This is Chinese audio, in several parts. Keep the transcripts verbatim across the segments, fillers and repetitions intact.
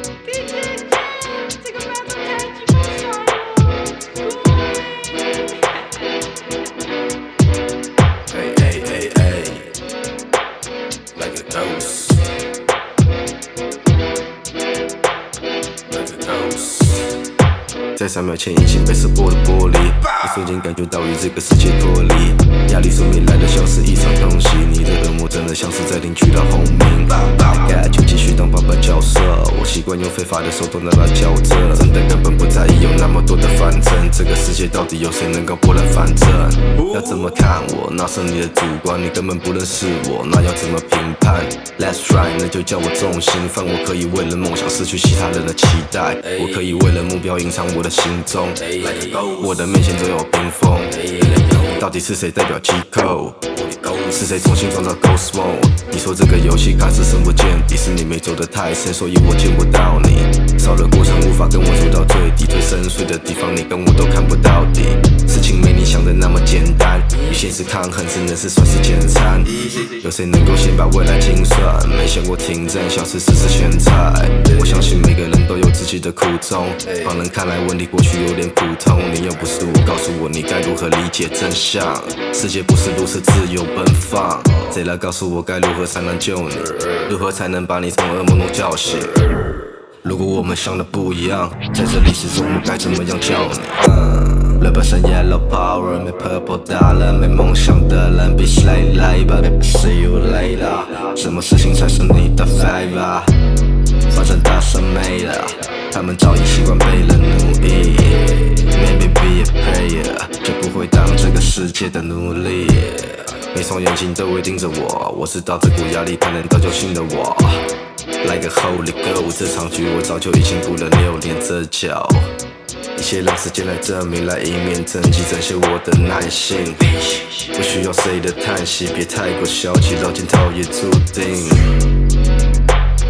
在三秒前已经被撕破的玻璃，一瞬间感觉到与这个世界脱离。压力说没来的像是一场东西，你的恶魔真的像是在领取到轰鸣。I got 就继续当爸爸角色，我习惯用非法的手段让它校正，真的根本不在意有那么多的纷争。这个世界到底有谁能够拨乱反正？要怎么看我？那是你的主观，你根本不认识我，那要怎么评判 ？Let's try， 那就叫我重心犯。我可以为了梦想失去其他人的期待，我可以为了目标隐藏我的心中。我的面前总有冰封，到底是谁代表机构？是谁重新创造 Ghost Mode？ 你说这个游戏看似深不见底，是你没走得太深，所以我见不到你。少了过程无法跟我走到最底，最深邃的地方你跟我都看不到底。事情没你想的那么简单，与现实抗衡只能是算是简餐。有谁能够先把未来精算？没想过停战，小事只是选材。我相信每个人都有自己的苦衷，旁人看来问题过去有点普通，你又不是我，告诉我你该如何理解真相。世界不是如此自由奔放，谁来告诉我该如何才能救你？如何才能把你从噩梦中叫醒？如果我们想的不一样，在这历史中我该怎么样叫你？嗯，人本身 yellow power， 没 purple dollar， 没梦想的人比谁来吧 ？See you later， 什么事情才是你的 favor？ 反正大神没了，他们早已习惯被人奴役。Maybe be a player， 就不会当这个世界的奴隶。每双眼睛都会盯着我，我知道这股压力才能造就新的我。来个 Holy Go， 这场局我早就已经补了六年这脚。一切让时间来证明，来一面正气展现我的耐性。不需要谁的叹息，别太过消极，绕镜头也注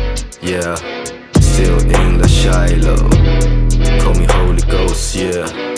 定。Yeah， still in the shallow， call me Holy Ghost， yeah。